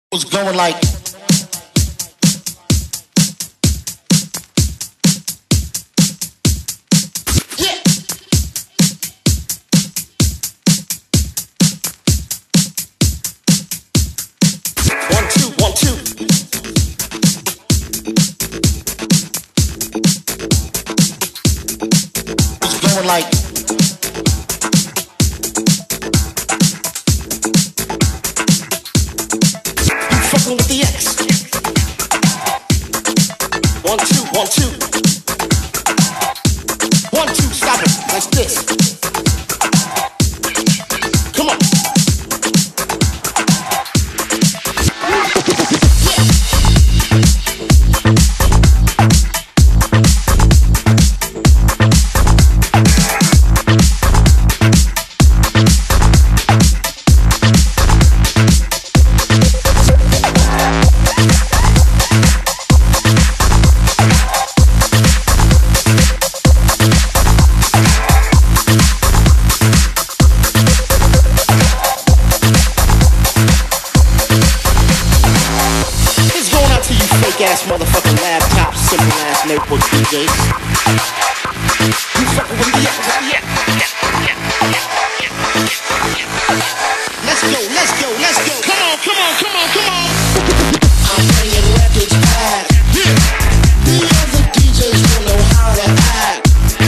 Was going like yeah. 1 2 1 2. Was going like with the X. 1 2 1 2. 1 2, stop it. Like this. Come on. Ass motherfucking laptop, simple ass notebook DJs. You fucking with the X. Let's go, let's go, let's go. Come on, come on, come on, come on. I'm bringing records back. The other DJs don't know how to act.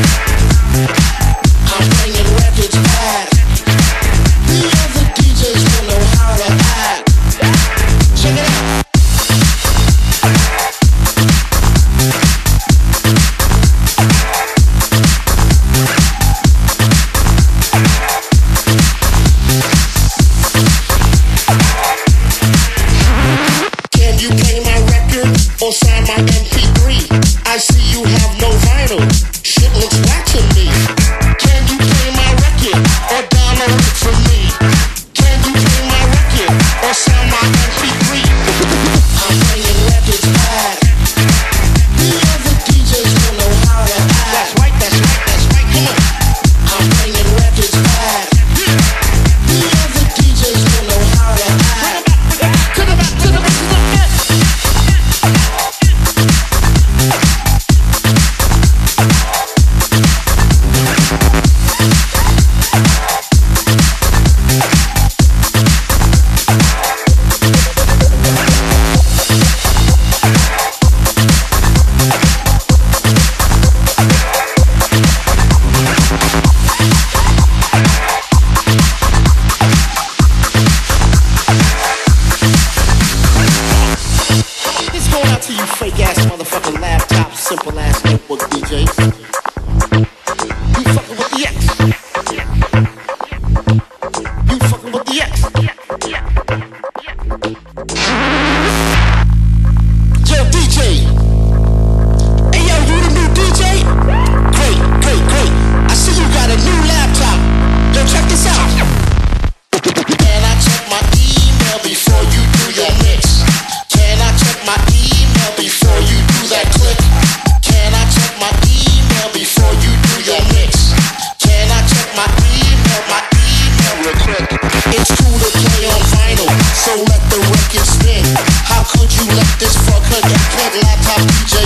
I'm bringing records back. The other DJs don't know how to act. Check it out. Sign my MP3. I see you have no vinyl. Shit looks whack to me. Can you play my record or download it for me? Can you play my record or sign my MP3? I'm bringing records back. The other DJs don't know how to act. That's right, that's right, that's right. Come on. I'm bringing records back. The other DJs don't know how to act. To the back, to the back, to the back. To you fake ass motherfucking laptop, simple ass notebook DJs. You fucking with the X. You fucking with the X. Yo, DJ. Hey yo, you the new DJ? Great, great, great. I see you got a new laptop. Yo, check this out. Can I check my email before you do your mix? Can I check my email before you do that click? Can I check my email before you do your mix? Can I check my email real quick? It's cool to play on vinyl, so let the record spin. How could you let this fucker get laptop DJ